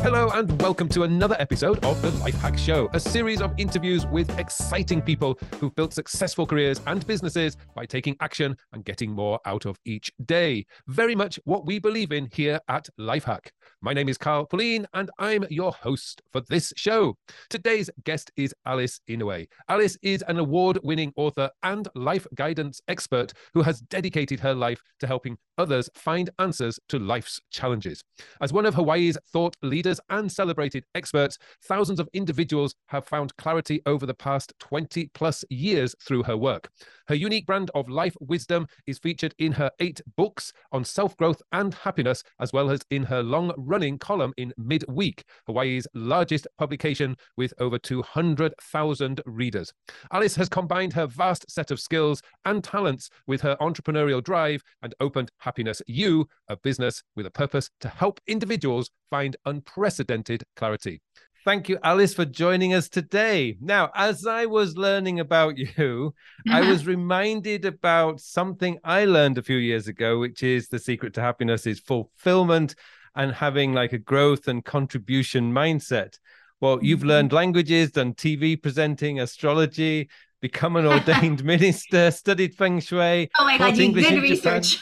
Hello and welcome to another episode of the Life Hack Show, a series of interviews with exciting people who've built successful careers and businesses by taking action and getting more out of each day. Very much what we believe in here at Life Hack. My name is Carl Pauline and I'm your host for this show. Today's guest is Alice Inouye. Alice is an award-winning author and life guidance expert who has dedicated her life to helping others find answers to life's challenges. As one of Hawaii's thought leaders and celebrated experts, thousands of individuals have found clarity over the past 20 plus years through her work. Her unique brand of life wisdom is featured in her 8 books on self-growth and happiness, as well as in her long-running column in Midweek, Hawaii's largest publication with over 200,000 readers. Alice has combined her vast set of skills and talents with her entrepreneurial drive and opened Happiness U, a business with a purpose to help individuals find unprecedented clarity. Thank you, Alice, for joining us today. Now, as I was learning about you, I was reminded about something I learned a few years ago, which is the secret to happiness is fulfillment and having like a growth and contribution mindset. Well, you've learned languages, done TV presenting, astrology, become an ordained minister, studied feng shui. Oh my God, you English did in research.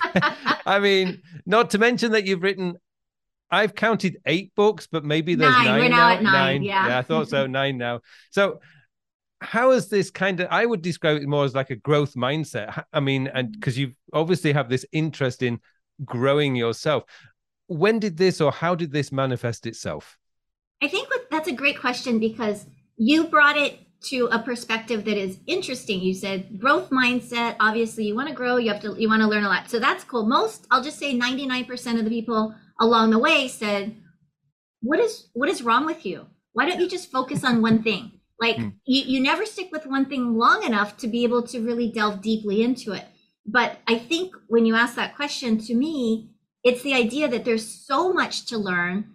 I mean, not to mention that you've written, I've counted 8 books, but maybe there's 9 We're now at 9. Yeah, I thought so. 9 now. So how is this kind of, I would describe it more as like a growth mindset. I mean, and because you obviously have this interest in growing yourself. When did this or how did this manifest itself? I think that's a great question because you brought it to a perspective that is interesting. You said growth mindset. Obviously, you want to grow. You want to learn a lot. So that's cool. I'll just say 99% of the people along the way said, what is wrong with you? Why don't you just focus on one thing? Like you never stick with one thing long enough to be able to really delve deeply into it. But I think when you ask that question to me, it's the idea that there's so much to learn.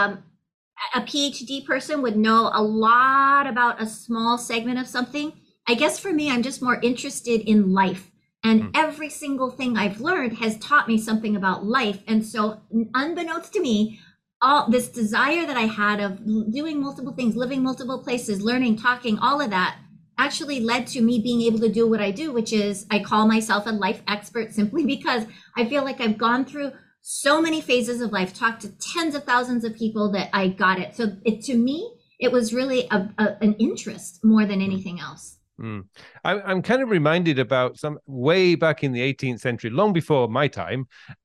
A PhD person would know a lot about a small segment of something. I guess for me, I'm just more interested in life. And every single thing I've learned has taught me something about life. And so unbeknownst to me, all this desire that I had of doing multiple things, living multiple places, learning, talking, all of that actually led to me being able to do what I do, which is I call myself a life expert simply because I feel like I've gone through so many phases of life, talked to tens of thousands of people that I got it. So to me, it was really an interest more than anything else. I'm kind of reminded about some way back in the 18th century, long before my time.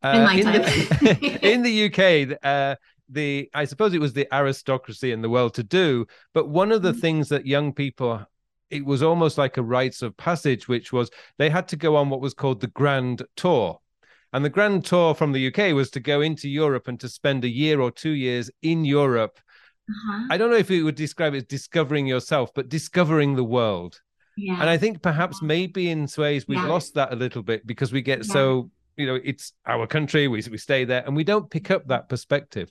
In the UK, I suppose it was the aristocracy and the well-to-do. But one of the things that young people, it was almost like a rites of passage, which was they had to go on what was called the Grand Tour. And the Grand Tour from the UK was to go into Europe and to spend a year or 2 years in Europe. I don't know if you would describe it as discovering yourself, but discovering the world. Yeah. And I think perhaps maybe in ways we've lost that a little bit because we get so, it's our country, we stay there and we don't pick up that perspective.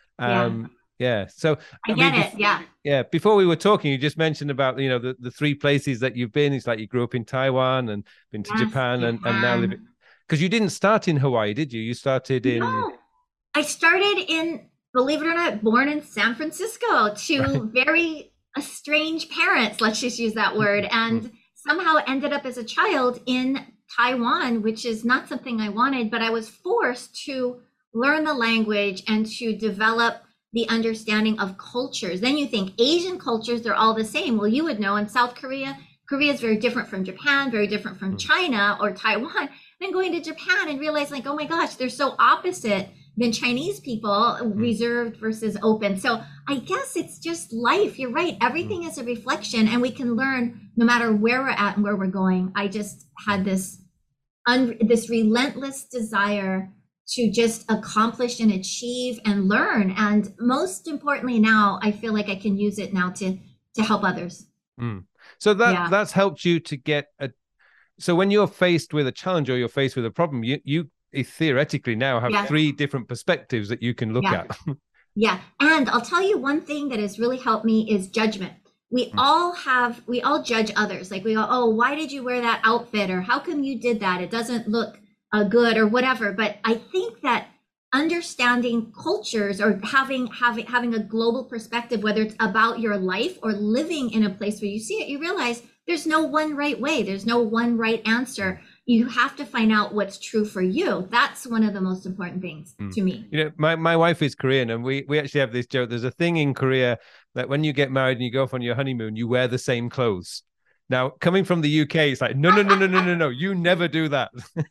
So I get it. Yeah. Before we were talking, you just mentioned about, the 3 places that you've been. It's like you grew up in Taiwan and been to Japan and now living. Because you didn't start in Hawaii, did you? You started in... No, I started in, believe it or not, born in San Francisco to very strange parents, let's just use that word, and somehow ended up as a child in Taiwan, which is not something I wanted, but I was forced to learn the language and to develop the understanding of cultures. Then you think Asian cultures, they're all the same. Well, you would know in South Korea, Korea is very different from Japan, very different from China or Taiwan. Then going to Japan and realizing, like, oh my gosh, they're so opposite than Chinese people, reserved versus open. So I guess it's just life. You're right. Everything is a reflection and we can learn no matter where we're at and where we're going. I just had this relentless desire to just accomplish and achieve and learn. And most importantly, now I feel like I can use it now to help others. So that's helped you to get so when you're faced with a challenge or you're faced with a problem, you theoretically now have 3 different perspectives that you can look at. And I'll tell you one thing that has really helped me is judgment. We all judge others. Like we go, oh, why did you wear that outfit? Or how come you did that? It doesn't look good or whatever. But I think that understanding cultures or having a global perspective, whether it's about your life or living in a place where you see it, you realize there's no one right way. There's no one right answer. You have to find out what's true for you. That's one of the most important things to me. You know, my wife is Korean, and we actually have this joke. There's a thing in Korea that when you get married and you go off on your honeymoon, you wear the same clothes. Now, coming from the UK, it's like, no, you never do that.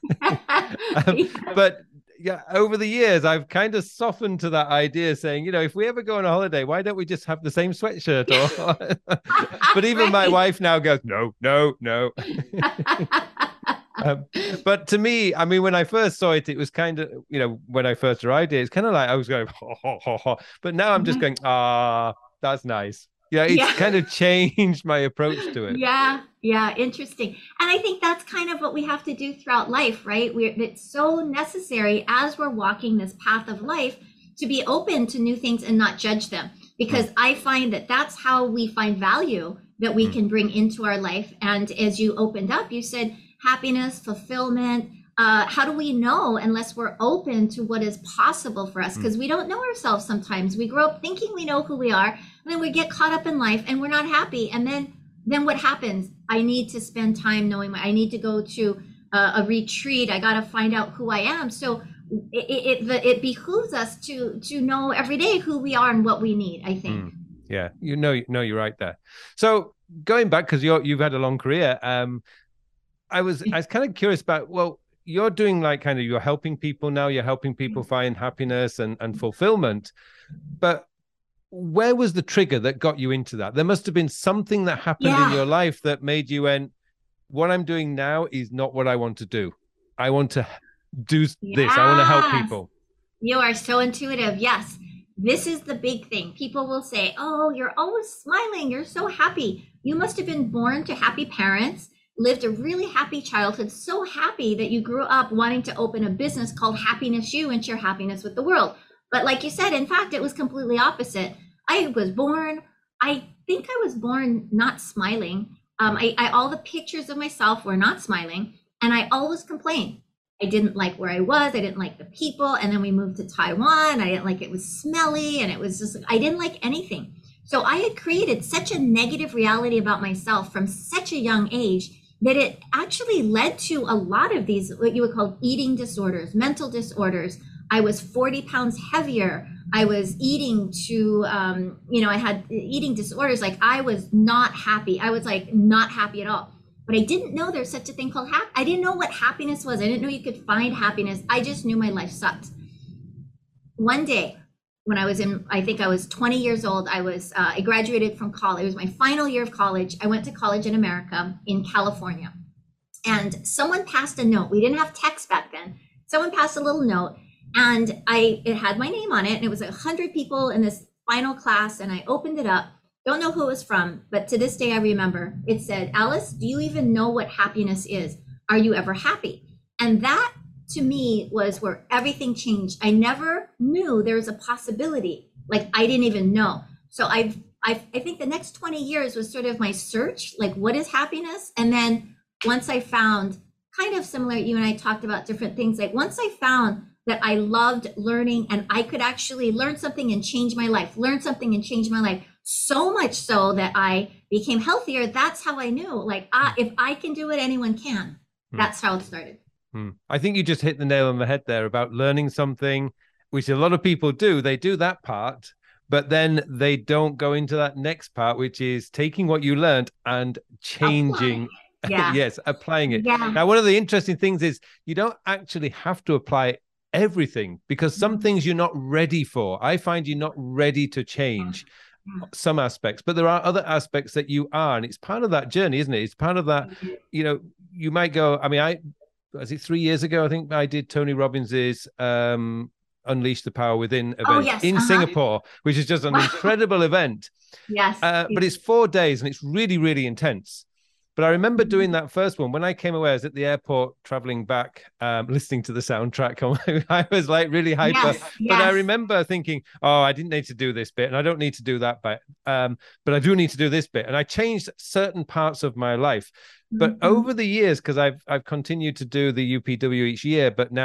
But yeah, over the years, I've kind of softened to that idea, saying, you know, if we ever go on a holiday, why don't we just have the same sweatshirt? But even my wife now goes, no. But to me, I mean, when I first saw it, it was kind of, you know, when I first arrived here, it's kind of like I was going, ho. But now I'm just going, that's nice. Yeah, it's kind of changed my approach to it. Yeah, interesting. And I think that's kind of what we have to do throughout life, right? It's so necessary as we're walking this path of life to be open to new things and not judge them. Because I find that that's how we find value that we can bring into our life. And as you opened up, you said happiness, fulfillment. How do we know unless we're open to what is possible for us? Because we don't know ourselves sometimes. We grow up thinking we know who we are, and then we get caught up in life and we're not happy. And then what happens? I need to spend time knowing. I need to go to a retreat. I got to find out who I am. So it behooves us to know every day who we are and what we need, I think. Yeah, you're right there. So going back, because you've had a long career, I was kind of curious about, well, you're doing like kind of, you're helping people now, you're helping people find happiness and fulfillment. But where was the trigger that got you into that? There must have been something that happened in your life that made you went, what I'm doing now is not what I want to do. I want to do this. I want to help people. You are so intuitive. Yes. This is the big thing. People will say, oh, you're always smiling. You're so happy. You must have been born to happy parents, lived a really happy childhood, so happy that you grew up wanting to open a business called Happiness U and share happiness with the world. But like you said, in fact, it was completely opposite. I think I was born not smiling. All the pictures of myself were not smiling, and I always complained. I didn't like where I was. I didn't like the people. And then we moved to Taiwan. I didn't like it was smelly, and it was just, I didn't like anything. So I had created such a negative reality about myself from such a young age that it actually led to a lot of these, what you would call eating disorders, mental disorders. I was 40 pounds heavier. I was eating to, I had eating disorders. Like I was not happy. I was like not happy at all. But I didn't know there's such a thing called I didn't know what happiness was. I didn't know you could find happiness. I just knew my life sucked. One day when I was I think I was 20 years old, I graduated from college. It was my final year of college. I went to college in America, in California. And someone passed a note. We didn't have text back then. Someone passed a little note, and it had my name on it. And it was 100 people in this final class. And I opened it up. Don't know who it was from, but to this day I remember. It said, Alice, do you even know what happiness is? Are you ever happy? And that to me was where everything changed. I never knew there was a possibility. Like I didn't even know. So I think the next 20 years was sort of my search, like what is happiness? And then once I found, kind of similar, you and I talked about different things. Like once I found that I loved learning and I could actually learn something and change my life, so much so that I became healthier. That's how I knew, like, if I can do it, anyone can. That's how it started. I think you just hit the nail on the head there about learning something, which a lot of people do. They do that part, but then they don't go into that next part, which is taking what you learned and changing. Yes, applying it. Yeah. Now, one of the interesting things is you don't actually have to apply everything, because some things you're not ready for. I find you're not ready to change some aspects, but there are other aspects that you are, and it's part of that journey, isn't it? It's part of that, you might go, I mean, was it 3 years ago? I think I did Tony Robbins's Unleash the Power Within event in Singapore, which is just an incredible event. Yes. But it's 4 days and it's really, really intense. But I remember doing that first one. When I came away, I was at the airport traveling back, listening to the soundtrack. I was like really hyper. Yes. But I remember thinking, oh, I didn't need to do this bit and I don't need to do that bit. But I do need to do this bit. And I changed certain parts of my life. But over the years, because I've continued to do the UPW each year, but now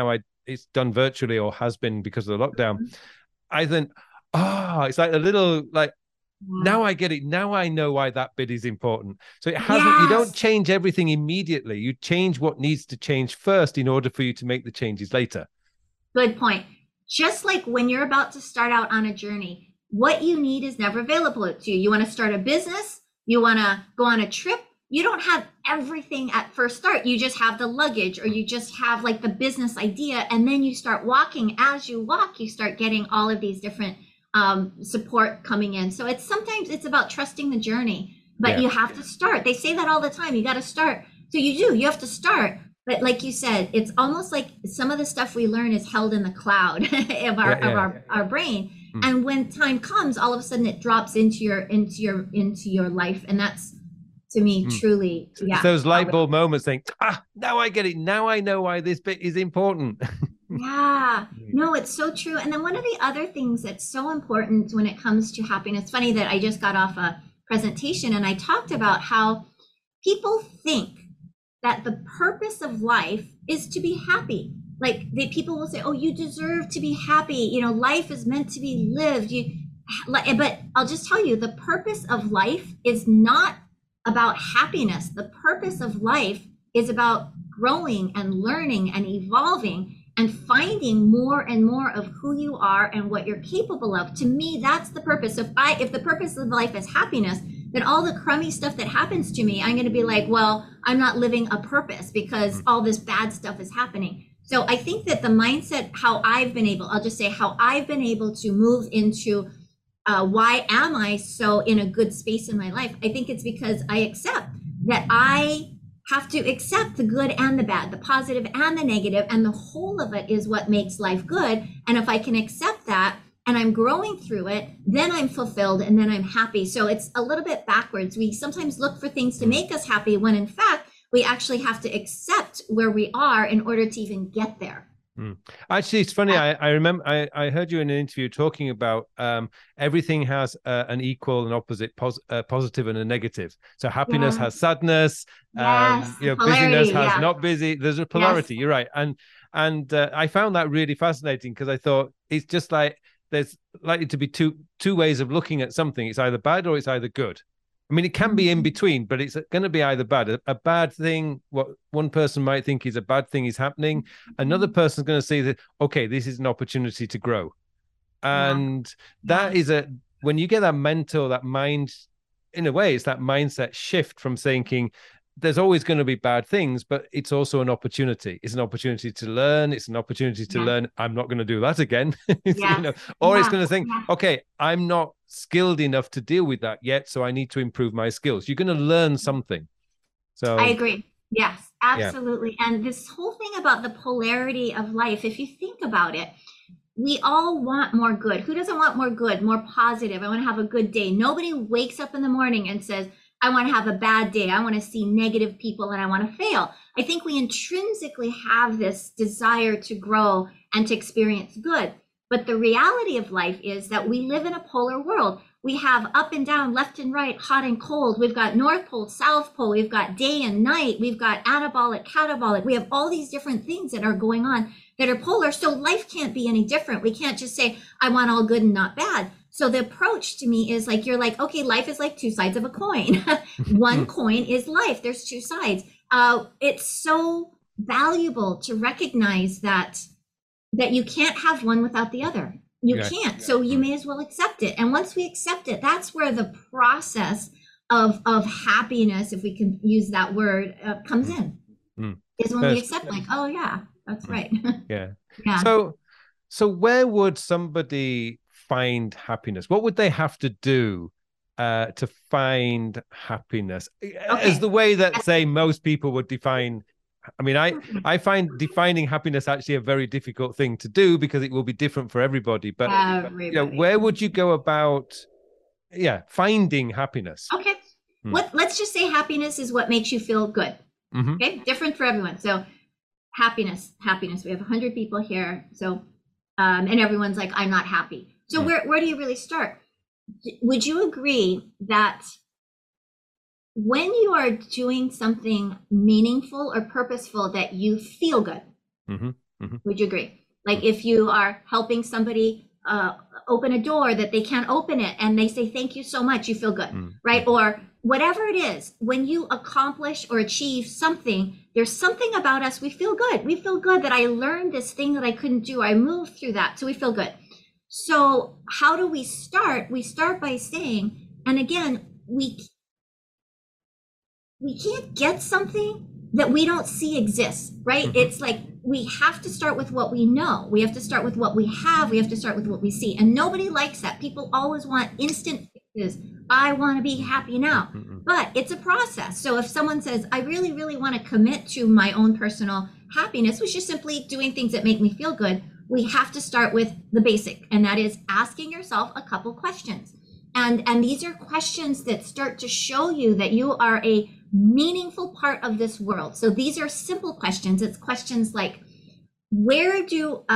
it's done virtually or has been because of the lockdown, I think, it's like a little like, now I get it. Now I know why that bit is important. So it hasn't, you don't change everything immediately. You change what needs to change first in order for you to make the changes later. Good point. Just like when you're about to start out on a journey, what you need is never available to you. You want to start a business, you want to go on a trip, you don't have everything at first start. You just have the luggage, or you just have like the business idea. And then you start walking. As you walk, you start getting all of these different support coming in. So sometimes it's about trusting the journey, but you have to start. They say that all the time. You got to start. So you have to start. But like you said, it's almost like some of the stuff we learn is held in the cloud of our brain. And when time comes, all of a sudden it drops into your life. And that's, to me, truly, it's those light bulb moments saying, now I get it. Now I know why this bit is important. Yeah, no, it's so true. And then one of the other things that's so important when it comes to happiness, it's funny that I just got off a presentation and I talked about how people think that the purpose of life is to be happy. Like people will say, oh, you deserve to be happy. You know, life is meant to be lived. But I'll just tell you, the purpose of life is not about happiness. The purpose of life is about growing and learning and evolving and finding more and more of who you are and what you're capable of. To me, that's the purpose. So if the purpose of life is happiness, then all the crummy stuff that happens to me, I'm going to be like, well, I'm not living a purpose because all this bad stuff is happening. So I think that the mindset, I'll just say how I've been able to move into why am I so in a good space in my life? I think it's because I accept that I have to accept the good and the bad, the positive and the negative, and the whole of it is what makes life good. And if I can accept that and I'm growing through it, then I'm fulfilled and then I'm happy. So it's a little bit backwards. We sometimes look for things to make us happy when in fact, we actually have to accept where we are in order to even get there. Actually, it's funny. I remember I heard you in an interview talking about everything has an equal and opposite positive and a negative. So happiness has sadness. Busyness has not busy. There's a polarity. You're right. And I found that really fascinating because I thought it's just like there's likely to be two ways of looking at something. It's either bad or it's either good. I mean, it can be in between, but it's going to be either bad. A bad thing, what one person might think is a bad thing is happening. Another person's going to say that, okay, this is an opportunity to grow. And that is when you get that mind, in a way, it's that mindset shift from thinking there's always going to be bad things, but it's also an opportunity. It's an opportunity to learn. It's an opportunity to learn. I'm not going to do that again. It's going to think, okay, I'm not skilled enough to deal with that yet, so I need to improve my skills. You're going to learn something. So I agree. Yes, absolutely. And this whole thing about the polarity of life, if you think about it, we all want more good. Who doesn't want more good, more positive? I want to have a good day. Nobody wakes up in the morning and says, I want to have a bad day. I want to see negative people and I want to fail. I think we intrinsically have this desire to grow and to experience good. But the reality of life is that we live in a polar world. We have up and down, left and right, hot and cold. We've got North Pole, South Pole. We've got day and night. We've got anabolic, catabolic. We have all these different things that are going on that are polar. So life can't be any different. We can't just say, I want all good and not bad. So the approach to me is like, you're like, okay, life is like two sides of a coin. One coin is life. There's two sides. It's so valuable to recognize that you can't have one without the other. You can't. So you may as well accept it. And once we accept it, that's where the process of happiness, if we can use that word, comes in. Is when we accept, like, oh yeah, that's right. Yeah. So where would somebody find happiness? What would they have to do to find happiness? As the way that, say, most people would define. I mean, I find defining happiness actually a very difficult thing to do because it will be different for everybody. But where would you go about, finding happiness? Okay. Let's just say happiness is what makes you feel good. Okay, different for everyone. So happiness. We have 100 people here. So, and everyone's like, I'm not happy. So where do you really start? Would you agree that when you are doing something meaningful or purposeful that you feel good, Would you agree? Like if you are helping somebody open a door that they can't open it and they say, thank you so much, you feel good, right? Or whatever it is, when you accomplish or achieve something, there's something about us, we feel good. We feel good that I learned this thing that I couldn't do. I moved through that. So we feel good. So how do we start? We start by saying, and again, we can't get something that we don't see exists, right? It's like we have to start with what we know. We have to start with what we have. We have to start with what we see. And nobody likes that. People always want instant fixes. I want to be happy now. But it's a process. So if someone says, I really, really want to commit to my own personal happiness, which is simply doing things that make me feel good, we have to start with the basic. And that is asking yourself a couple questions. And these are questions that start to show you that you are a meaningful part of this world. So these are simple questions. It's questions like, let's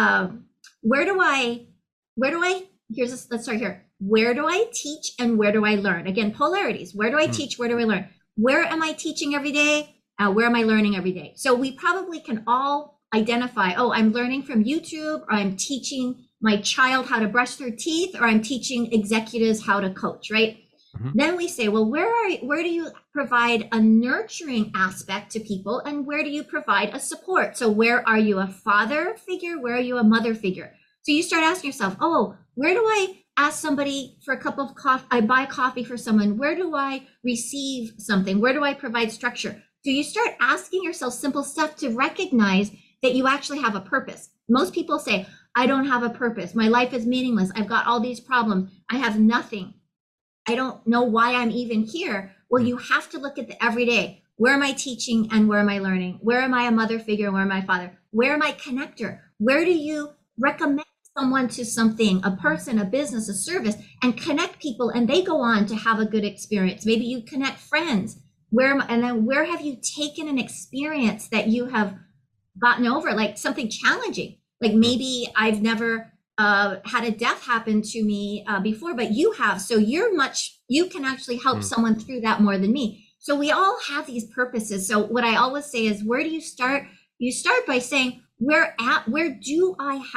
start here. Where do I teach and where do I learn? Again, polarities. Where do I teach? Where do I learn? Where am I teaching every day? Where am I learning every day? So we probably can all identify, oh, I'm learning from YouTube, or I'm teaching my child how to brush their teeth, or I'm teaching executives how to coach, right? Then we say, well, where do you provide a nurturing aspect to people, and where do you provide a support? So where are you a father figure? Where are you a mother figure? So you start asking yourself, oh, where do I ask somebody for a cup of coffee? I buy coffee for someone. Where do I receive something? Where do I provide structure? So you start asking yourself simple stuff to recognize that you actually have a purpose. Most people say, I don't have a purpose. My life is meaningless. I've got all these problems. I have nothing. I don't know why I'm even here. Well, you have to look at the everyday. Where am I teaching and where am I learning? Where am I a mother figure? Where am I a father? Where am I a connector? Where do you recommend someone to something, a person, a business, a service, and connect people and they go on to have a good experience? Maybe you connect friends. And then where have you taken an experience that you have gotten over, like something challenging? Like maybe I've never had a death happen to me before, but you have. So you can actually help someone through that more than me. So we all have these purposes. So what I always say is, where do you start? You start by saying, where do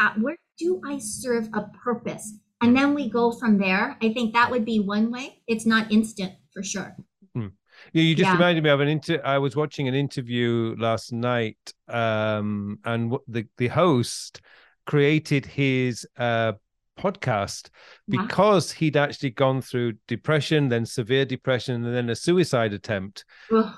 I serve a purpose? And then we go from there. I think that would be one way. It's not instant for sure. Yeah, you just reminded me of I was watching an interview last night, and the host created his podcast because he'd actually gone through depression, then severe depression, and then a suicide attempt.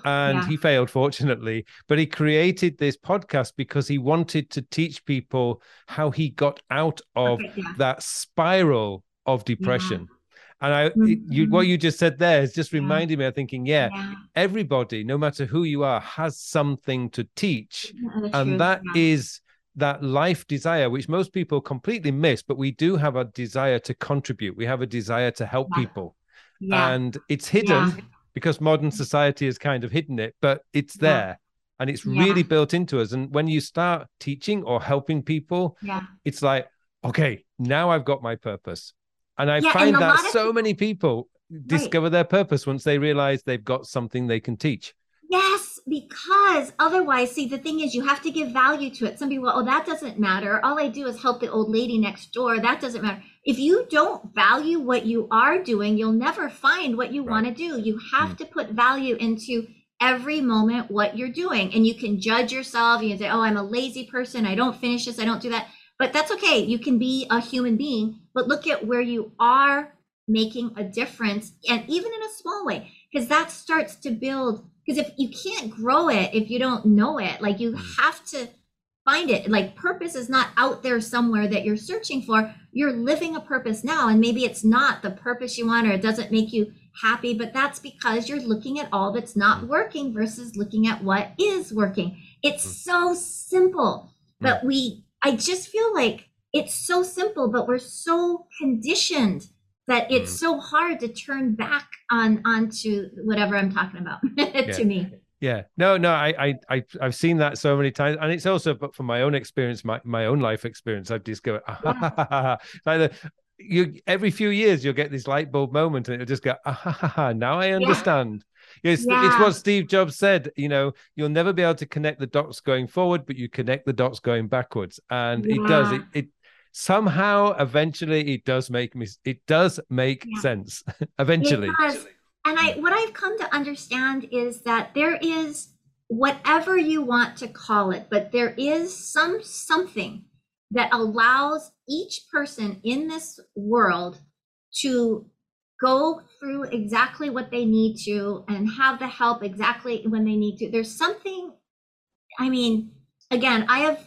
He failed, fortunately. But he created this podcast because he wanted to teach people how he got out of that spiral of depression. And what you just said there is just reminding me of thinking, everybody, no matter who you are, has something to teach. And that is that life desire, which most people completely miss, but we do have a desire to contribute. We have a desire to help people. And it's hidden because modern society has kind of hidden it, but it's there. And it's really built into us. And when you start teaching or helping people, it's like, okay, now I've got my purpose. And I find that so many people discover their purpose once they realize they've got something they can teach. Yes, because otherwise, see, the thing is, you have to give value to it. Some people, oh, that doesn't matter. All I do is help the old lady next door. That doesn't matter. If you don't value what you are doing, you'll never find what you want to do. You have to put value into every moment what you're doing. And you can judge yourself. You can say, oh, I'm a lazy person. I don't finish this. I don't do that. But that's okay. You can be a human being, but look at where you are making a difference, and even in a small way, because that starts to build. Because if you can't grow it, if you don't know it, like you have to find it. Like purpose is not out there somewhere that you're searching for. You're living a purpose now, and maybe it's not the purpose you want, or it doesn't make you happy, but that's because you're looking at all that's not working versus looking at what is working. It's so simple, but I just feel like it's so simple, but we're so conditioned that it's so hard to turn back onto whatever I'm talking about to me. Yeah, no, I've seen that so many times, and it's also, but from my own experience, my own life experience, I've discovered you every few years you'll get this light bulb moment, and it'll just go, now I understand. It's what Steve Jobs said, you'll never be able to connect the dots going forward, but you connect the dots going backwards. And it does. It somehow, eventually, it does make sense. Eventually. And what I've come to understand is that there is, whatever you want to call it, but there is something that allows each person in this world to go through exactly what they need to and have the help exactly when they need to. There's something, I mean, again, I've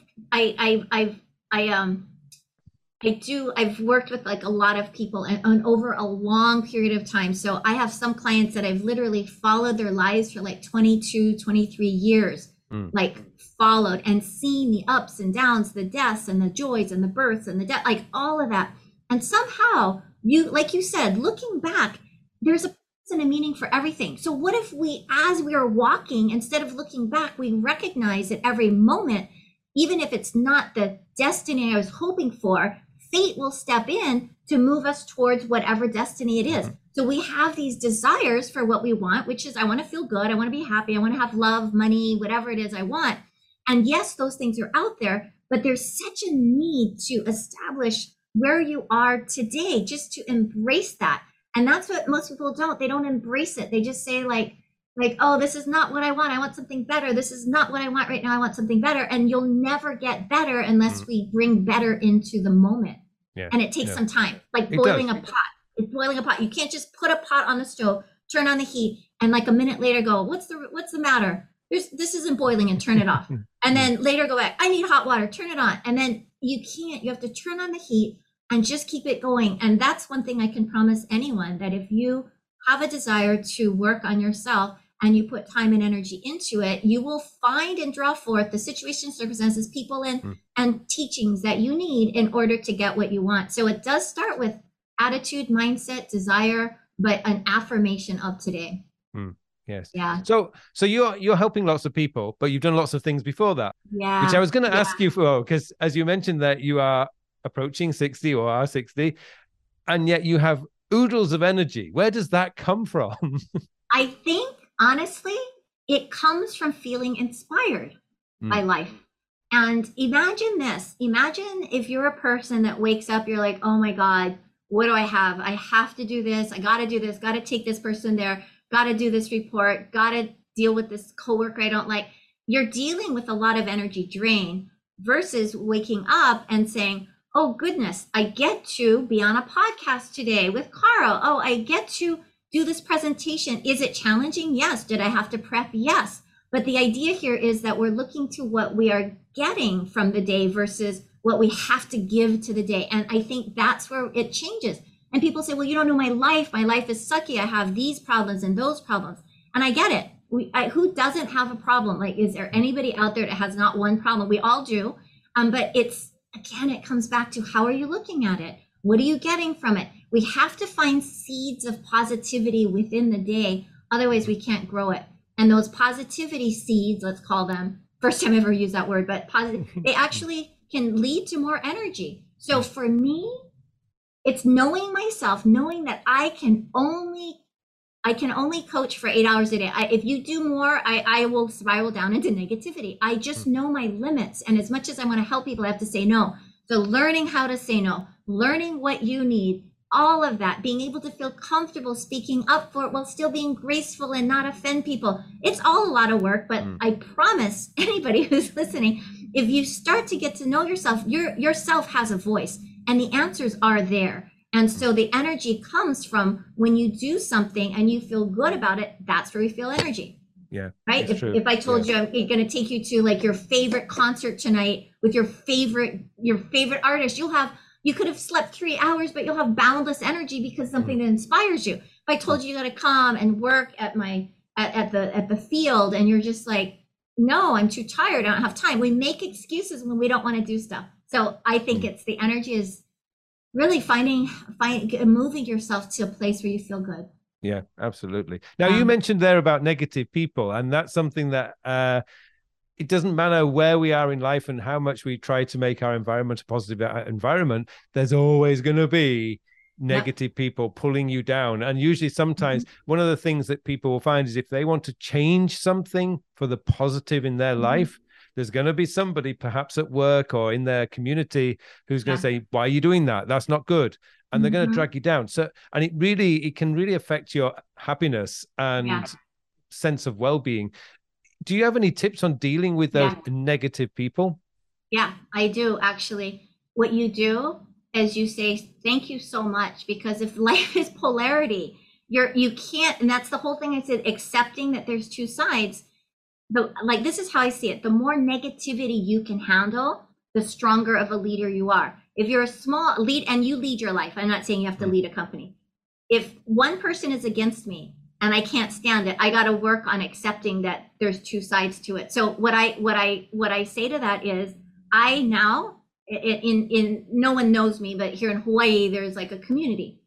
worked with like a lot of people and over a long period of time. So I have some clients that I've literally followed their lives for like 22, 23 years, like followed and seen the ups and downs, the deaths and the joys and the births and the death, like all of that. And somehow like you said, looking back, there's a meaning for everything. So what if we, as we are walking, instead of looking back, we recognize that every moment, even if it's not the destiny I was hoping for, fate will step in to move us towards whatever destiny it is. So we have these desires for what we want, which is, I want to feel good. I want to be happy. I want to have love, money, whatever it is I want. And yes, those things are out there, but there's such a need to establish where you are today, just to embrace that. And that's what most people don't. They don't embrace it. They just say like, oh, this is not what I want. I want something better. This is not what I want right now. I want something better. And you'll never get better unless we bring better into the moment. Yeah. And it takes some time, like boiling a pot. It's boiling a pot. You can't just put a pot on the stove, turn on the heat, and like a minute later go, what's the matter? This isn't boiling, and turn it off. And then later go back, I need hot water, turn it on. And then you can't, you have to turn on the heat and just keep it going. And that's one thing I can promise anyone, that if you have a desire to work on yourself and you put time and energy into it, you will find and draw forth the situations, circumstances, people, and teachings that you need in order to get what you want. So it does start with attitude, mindset, desire, but an affirmation of today. Yes. Yeah. So you're helping lots of people, but you've done lots of things before that. Yeah. Which I was going to ask you for, because as you mentioned that you are approaching 60 or are 60, and yet you have oodles of energy. Where does that come from? I think, honestly, it comes from feeling inspired by life. And imagine this. Imagine if you're a person that wakes up, you're like, oh my God, what do I have? I have to do this. I got to do this. Got to take this person there. Got to do this report. Got to deal with this coworker I don't like. You're dealing with a lot of energy drain versus waking up and saying, oh goodness, I get to be on a podcast today with Carl. Oh, I get to do this presentation. Is it challenging? Yes. Did I have to prep? Yes. But the idea here is that we're looking to what we are getting from the day versus what we have to give to the day. And I think that's where it changes. And people say, well, you don't know my life. My life is sucky. I have these problems and those problems. And I get it. Who doesn't have a problem? Like, is there anybody out there that has not one problem? We all do. But it comes back to, how are you looking at it? What are you getting from it? We have to find seeds of positivity within the day. Otherwise, we can't grow it. And those positivity seeds, let's call them, first time I ever used that word, but positive, they actually can lead to more energy. So for me, it's knowing myself, knowing that I can only coach for 8 hours a day. If you do more, I will spiral down into negativity. I just know my limits. And as much as I want to help people, I have to say no. So learning how to say no, learning what you need, all of that, being able to feel comfortable speaking up for it while still being graceful and not offend people. It's all a lot of work, but I promise anybody who's listening, if you start to get to know yourself, yourself has a voice and the answers are there. And so the energy comes from when you do something and you feel good about it, that's where we feel energy. Yeah. Right. If I told you I'm going to take you to like your favorite concert tonight with your favorite artist, you could have slept 3 hours, but you'll have boundless energy because something that inspires you. If I told you got to come and work at the field and you're just like, no, I'm too tired, I don't have time. We make excuses when we don't want to do stuff. So I think it's the energy is really moving yourself to a place where you feel good. Yeah, absolutely. Now you mentioned there about negative people, and that's something that it doesn't matter where we are in life and how much we try to make our environment a positive environment, there's always going to be negative people pulling you down. And usually sometimes one of the things that people will find is if they want to change something for the positive in their life, there's going to be somebody perhaps at work or in their community who's going to say, why are you doing that? That's not good. And they're going to drag you down. So, and it can really affect your happiness and sense of well-being. Do you have any tips on dealing with those negative people? Yeah, I do actually. What you do is you say, thank you so much, because if life is polarity, you can't, and that's the whole thing I said, accepting that there's two sides. Like, this is how I see it. The more negativity you can handle, the stronger of a leader you are. If you're a small lead and you lead your life, I'm not saying you have to lead a company. If one person is against me and I can't stand it, I got to work on accepting that there's two sides to it. So what I say to that is, I now, in no one knows me, but here in Hawaii, there's like a community.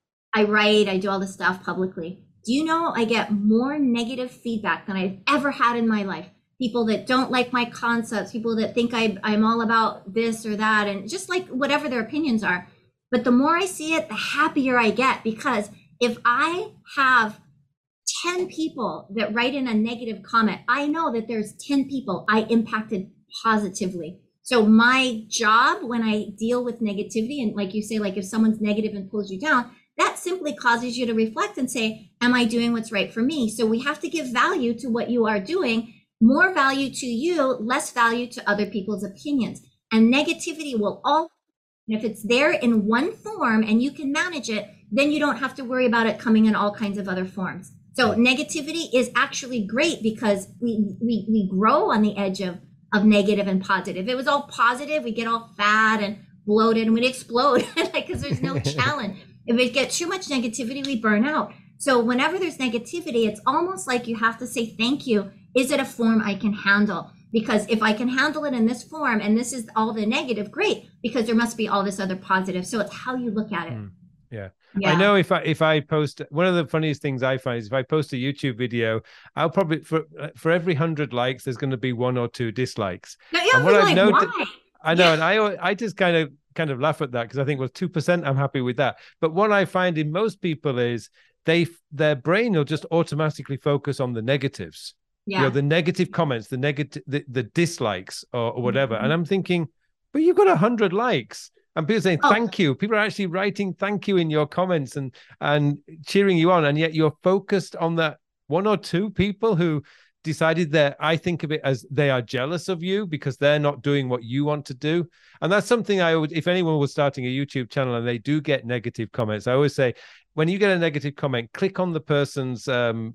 I write, I do all this stuff publicly. Do you know I get more negative feedback than I've ever had in my life? People that don't like my concepts, people that think I'm all about this or that, and just like whatever their opinions are. But the more I see it, the happier I get, because if I have 10 people that write in a negative comment, I know that there's 10 people I impacted positively. So my job when I deal with negativity, and like you say, like if someone's negative and pulls you down, that simply causes you to reflect and say, am I doing what's right for me? So we have to give value to what you are doing, more value to you, less value to other people's opinions. And negativity will all, if it's there in one form and you can manage it, then you don't have to worry about it coming in all kinds of other forms. So negativity is actually great because we grow on the edge of negative and positive. If it was all positive, we get all fat and bloated and we'd explode because there's no challenge. If we get too much negativity, we burn out. So whenever there's negativity, it's almost like you have to say, thank you. Is it a form I can handle? Because if I can handle it in this form and this is all the negative, great, because there must be all this other positive. So it's how you look at it. Yeah. I know if I post, one of the funniest things I find is if I post a YouTube video, I'll probably, for every 100 likes, there's going to be 1 or 2 dislikes. And what I've noticed, why? I know, and I just kind of laugh at that because I think, well, 2%, I'm happy with that. But what I find in most people is their brain will just automatically focus on the negatives. You know, the negative comments, the dislikes or whatever. And I'm thinking, but you've got 100 likes. And people saying thank you. People are actually writing thank you in your comments and cheering you on. And yet you're focused on that 1 or 2 people who decided that, I think of it as they are jealous of you because they're not doing what you want to do. And that's something I would, if anyone was starting a YouTube channel and they do get negative comments, I always say, when you get a negative comment, click on the person's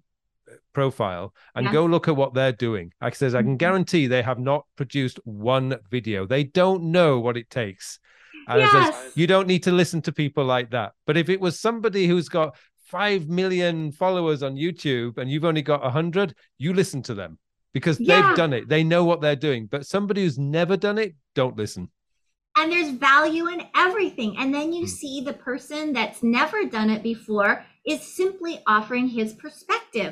profile and go look at what they're doing. Like I says, I can guarantee they have not produced 1 video. They don't know what it takes. And it says, you don't need to listen to people like that. But if it was somebody who's got 5 million followers on YouTube and you've only got 100, you listen to them because they've done it. They know what they're doing. But somebody who's never done it, don't listen. And there's value in everything. And then you see the person that's never done it before is simply offering his perspective.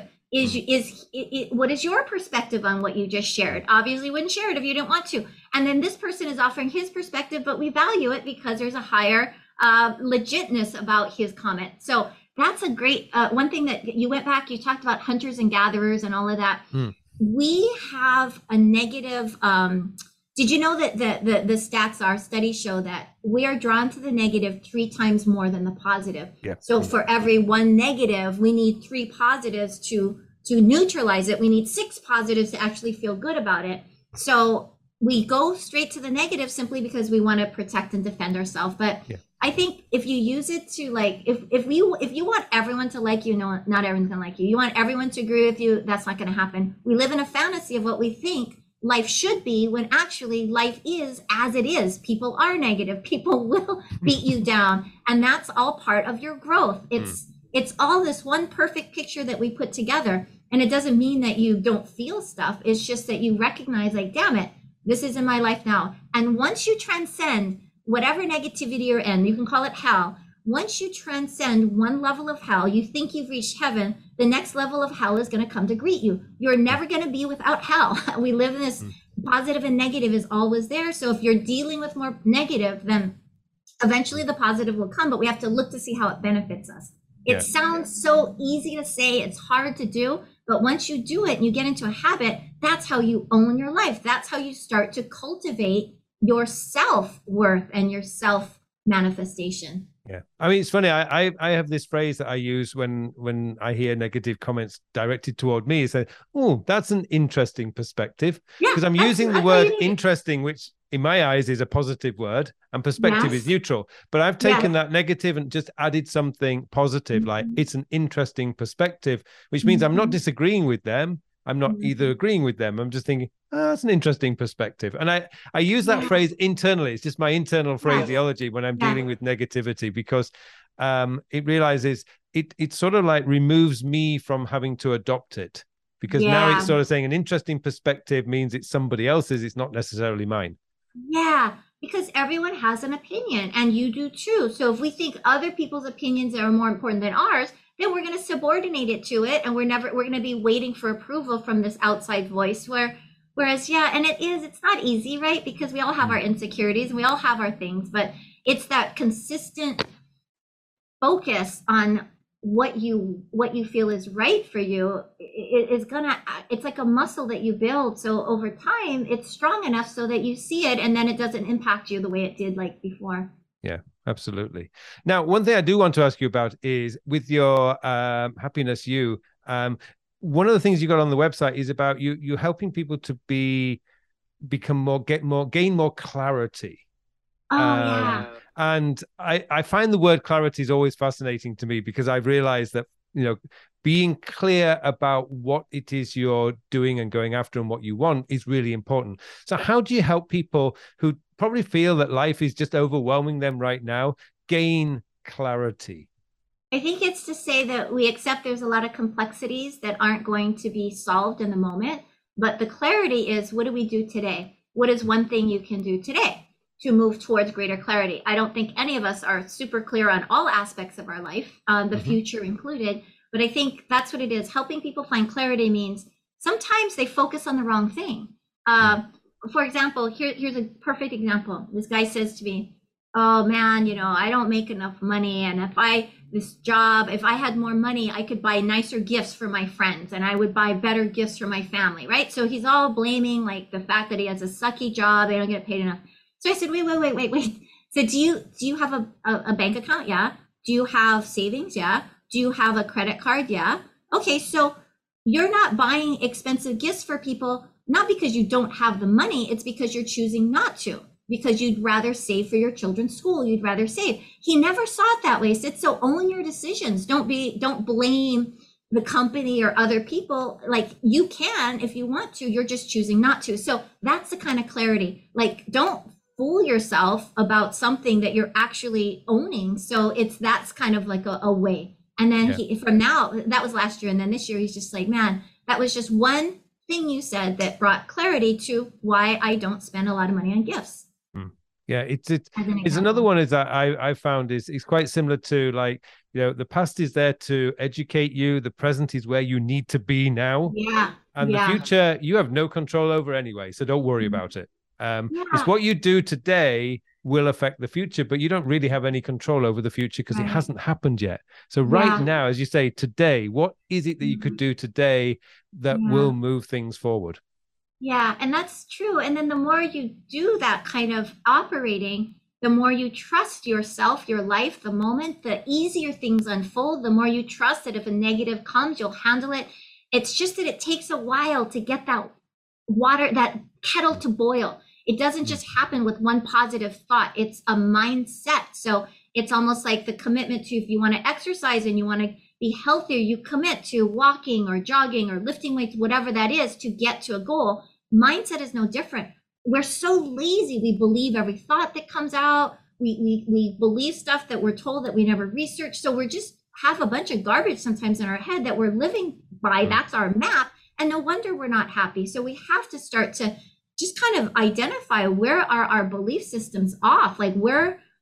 What is your perspective on what you just shared? Obviously, you wouldn't share it if you didn't want to. And then this person is offering his perspective, but we value it because there's a higher legitness about his comment. So that's a great one thing that you went back. You talked about hunters and gatherers and all of that. We have a negative. Did you know that the stats are studies show that we are drawn to the negative 3 times more than the positive? So for every 1 negative, we need 3 positives to neutralize it. We need 6 positives to actually feel good about it. So we go straight to the negative simply because we want to protect and defend ourselves. But I think if you use it to like, if you want everyone to like you, no, not everyone's gonna like you. You want everyone to agree with you, that's not going to happen. We live in a fantasy of what we think life should be, when actually life is as it is. People are negative. People will beat you down. And that's all part of your growth. It's all this one perfect picture that we put together. And it doesn't mean that you don't feel stuff. It's just that you recognize, like, damn it, this is in my life now. And once you transcend whatever negativity you're in, you can call it hell. once you transcend one level of hell, you think you've reached heaven, the next level of hell is going to come to greet you. You're never going to be without hell. We live in this positive and negative is always there. So if you're dealing with more negative, then eventually the positive will come, but we have to look to see how it benefits us. It sounds so easy to say, it's hard to do, but once you do it and you get into a habit, that's how you own your life. That's how you start to cultivate your self-worth and your self-manifestation. Yeah. I mean, it's funny. I have this phrase that I use when I hear negative comments directed toward me. It's like, oh, that's an interesting perspective. Because I'm using the word interesting, which in my eyes is a positive word, and perspective is neutral. But I've taken that negative and just added something positive, like it's an interesting perspective, which means I'm not disagreeing with them. I'm not either agreeing with them. I'm just thinking, oh, that's an interesting perspective. And I use that phrase internally. It's just my internal phraseology when I'm dealing with negativity, because it realizes it sort of like removes me from having to adopt it, because now it's sort of saying an interesting perspective means it's somebody else's. It's not necessarily mine. Yeah, because everyone has an opinion and you do too. So if we think other people's opinions are more important than ours, then we're going to subordinate it to it, and we're going to be waiting for approval from this outside voice. Whereas and it's not easy, right? Because we all have our insecurities and we all have our things, but it's that consistent focus on what you feel is right for you. It's like a muscle that you build. So over time, it's strong enough so that you see it, and then it doesn't impact you the way it did like before. Yeah, absolutely. Now, one thing I do want to ask you about is with your Happiness You. One of the things you got on the website is about you helping people to gain more clarity. And I find the word clarity is always fascinating to me, because I've realized that, being clear about what it is you're doing and going after and what you want is really important. So how do you help people who probably feel that life is just overwhelming them right now gain clarity? I think it's to say that we accept there's a lot of complexities that aren't going to be solved in the moment, but the clarity is, what do we do today? What is one thing you can do today to move towards greater clarity? I don't think any of us are super clear on all aspects of our life, the future included, but I think that's what it is. Helping people find clarity means sometimes they focus on the wrong thing. For example, here's a perfect example. This guy says to me, oh man, I don't make enough money. And if I had more money, I could buy nicer gifts for my friends, and I would buy better gifts for my family, right? So he's all blaming like the fact that he has a sucky job, they don't get paid enough. So I said, wait. So do you have a bank account? Yeah. Do you have savings? Yeah. Do you have a credit card? Yeah. Okay. So you're not buying expensive gifts for people, not because you don't have the money. It's because you're choosing not to, because you'd rather save for your children's school. You'd rather save. He never saw it that way. He said, so own your decisions. Don't blame the company or other people. Like, you can, if you want to, you're just choosing not to. So that's the kind of clarity. Like, don't fool yourself about something that you're actually owning. So that's kind of like a way. And then from now, that was last year. And then this year, he's just like, man, that was just one thing you said that brought clarity to why I don't spend a lot of money on gifts. Yeah, it's another one is that I found is quite similar to, like, the past is there to educate you. The present is where you need to be now. Yeah. And the future, you have no control over anyway. So don't worry about it. It's what you do today will affect the future, but you don't really have any control over the future because it hasn't happened yet. So right now, as you say, today, what is it that you could do today that will move things forward? Yeah, and that's true. And then the more you do that kind of operating, the more you trust yourself, your life, the moment, the easier things unfold, the more you trust that if a negative comes, you'll handle it. It's just that it takes a while to get that water, that kettle to boil. It doesn't just happen with one positive thought. It's a mindset. So it's almost like the commitment to, if you want to exercise and you want to be healthier, you commit to walking or jogging or lifting weights, whatever that is, to get to a goal. Mindset is no different. We're so lazy. We believe every thought that comes out. We believe stuff that we're told that we never researched. So we're just have a bunch of garbage sometimes in our head that we're living by. That's our map. And no wonder we're not happy. So we have to start to just kind of identify, where are our belief systems off? Like, where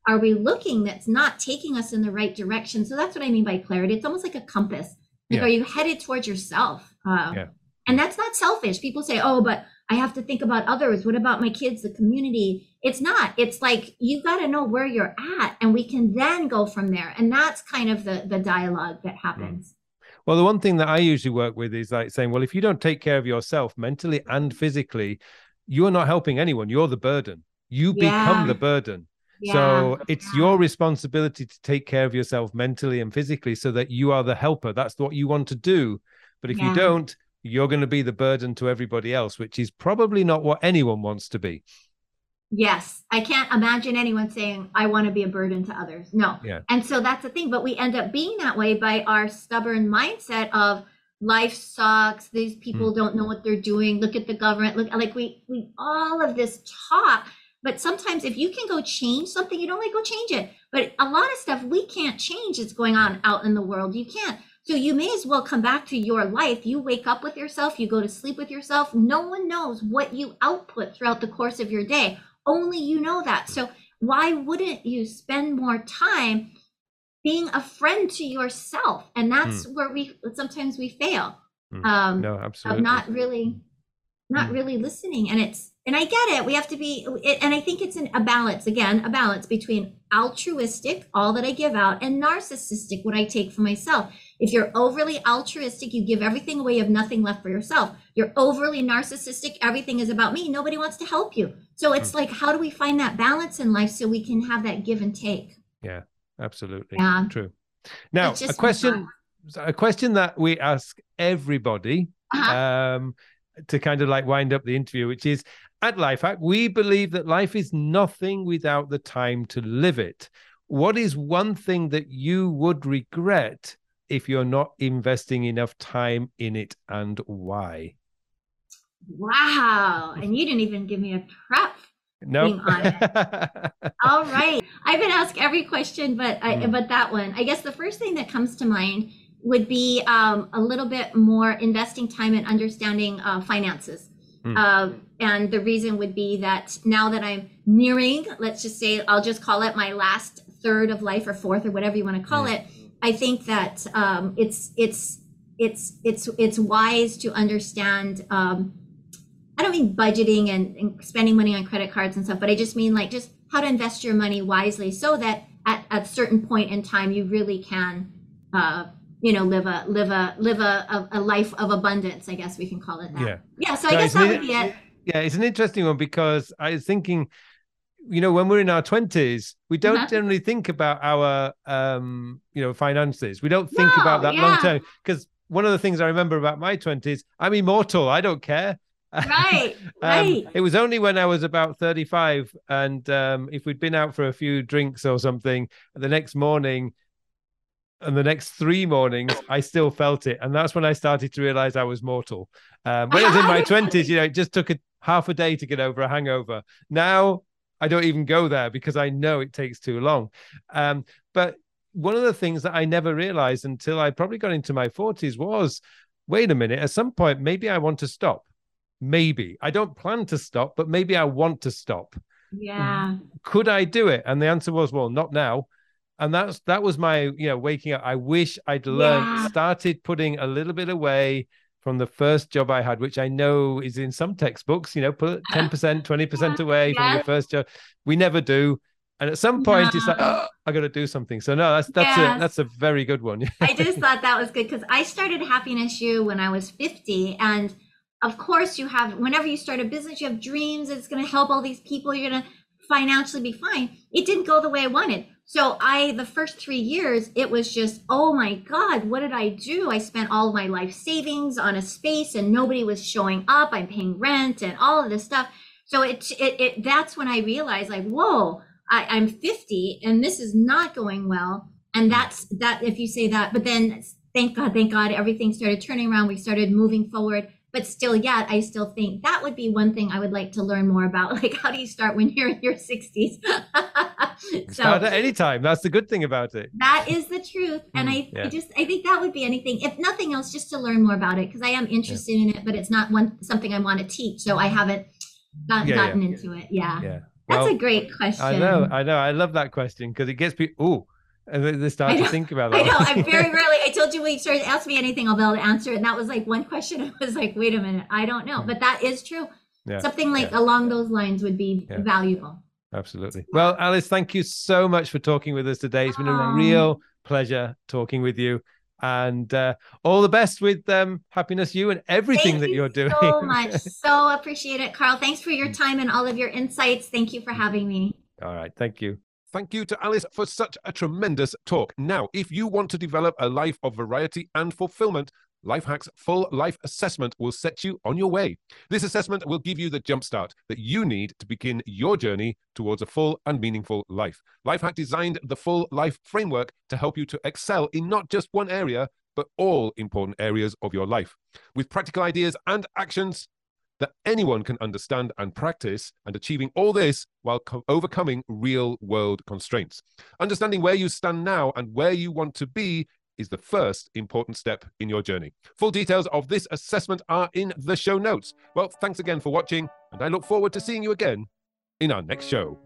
are we looking that's not taking us in the right direction? So that's what I mean by clarity. It's almost like a compass. Like, are you headed towards yourself? And that's not selfish. People say, oh, but I have to think about others. What about my kids, the community? It's not. It's like, you got to know where you're at, and we can then go from there. And that's kind of the dialogue that happens. Well, the one thing that I usually work with is like saying, well, if you don't take care of yourself mentally and physically, you're not helping anyone. You're the burden. You become the burden. So it's your responsibility to take care of yourself mentally and physically so that you are the helper. That's what you want to do. But if you don't, you're going to be the burden to everybody else, which is probably not what anyone wants to be. Yes. I can't imagine anyone saying, I want to be a burden to others. No. And so that's the thing. But we end up being that way by our stubborn mindset of life sucks. These people don't know what they're doing. Look at the government. Look, like we all of this talk. But sometimes if you can go change something, you don't like go change it. But a lot of stuff we can't change that's going on out in the world. You can't. So you may as well come back to your life. You wake up with yourself. You go to sleep with yourself. No one knows what you output throughout the course of your day. Only you know that. So why wouldn't you spend more time being a friend to yourself? And that's where sometimes we fail. No, absolutely. Of not really listening. And I get it. We have to be, and I think it's a balance between altruistic, all that I give out, and narcissistic, what I take for myself. If you're overly altruistic, you give everything away, you have nothing left for yourself. You're overly narcissistic, everything is about me. Nobody wants to help you. So it's like, how do we find that balance in life so we can have that give and take? Yeah, absolutely. True. Now, a question that we ask everybody, to kind of like wind up the interview, which is, at Lifehack, we believe that life is nothing without the time to live it. What is one thing that you would regret if you're not investing enough time in it, and why? Wow. And you didn't even give me a prep. No. Being honest. All right. I've been asked every question, but that one, I guess the first thing that comes to mind would be a little bit more investing time in understanding finances. And the reason would be that now that I'm nearing, let's just say, I'll just call it my last third of life or fourth or whatever you want to call it. I think that it's wise to understand. I don't mean budgeting and spending money on credit cards and stuff, but I just mean like just how to invest your money wisely so that at a certain point in time you really can live a life of abundance, I guess we can call it that. So I guess that would be it. Yeah, it's an interesting one because I was thinking, when we're in our 20s, we don't generally think about our finances. We don't think about that long term, because one of the things I remember about my 20s, I'm immortal. I don't care. Right. It was only when I was about 35, and if we'd been out for a few drinks or something, the next morning and the next 3 mornings, I still felt it. And that's when I started to realize I was mortal. When I was in my 20s, it just took half a day to get over a hangover. Now I don't even go there because I know it takes too long. But one of the things that I never realized until I probably got into my 40s was, wait a minute, at some point, maybe I want to stop. Maybe I don't plan to stop, but maybe I want to stop. Yeah. Could I do it? And the answer was, well, not now. And that was my, waking up. I wish I'd started putting a little bit away from the first job I had, which I know is in some textbooks, put 10%, 20% away from your first job. We never do. And at some point it's like, oh, I got to do something. So no, that's a very good one. I just thought that was good because I started Happiness U when I was 50. And of course whenever you start a business, you have dreams. It's going to help all these people. You're going to financially be fine. It didn't go the way I wanted. So the first 3 years, it was just, oh my God, what did I do? I spent all of my life savings on a space and nobody was showing up. I'm paying rent and all of this stuff. So that's when I realized like, whoa, I'm 50 and this is not going well. And that's that, if you say that, but then thank God, everything started turning around. We started moving forward. But still, I still think that would be one thing I would like to learn more about. Like, how do you start when you're in your 60s? Start at any time. That's the good thing about it. That is the truth. And I think that would be anything, if nothing else, just to learn more about it, because I am interested in it, but it's not something I want to teach. So I haven't gotten into it. Yeah. That's Well, a great question. I know. I love that question because it gets people, ooh, and they start to think about that. I know. I'm very rarely, I told you when you started to ask me anything, I'll be able to answer it. And that was like one question. I was like, wait a minute, I don't know. But that is true. Yeah. Something like along those lines would be valuable. Absolutely. Well, Alice, thank you so much for talking with us today. It's been a real pleasure talking with you. And all the best with Happiness U and everything that you're doing. Thank you so much. So appreciate it, Carl. Thanks for your time and all of your insights. Thank you for having me. All right. Thank you. Thank you to Alice for such a tremendous talk. Now, if you want to develop a life of variety and fulfillment, Lifehack's full life assessment will set you on your way. This assessment will give you the jumpstart that you need to begin your journey towards a full and meaningful life. Lifehack designed the full life framework to help you to excel in not just one area, but all important areas of your life, with practical ideas and actions that anyone can understand and practice, and achieving all this while overcoming real-world constraints. Understanding where you stand now and where you want to be is the first important step in your journey. Full details of this assessment are in the show notes. Well, thanks again for watching, and I look forward to seeing you again in our next show.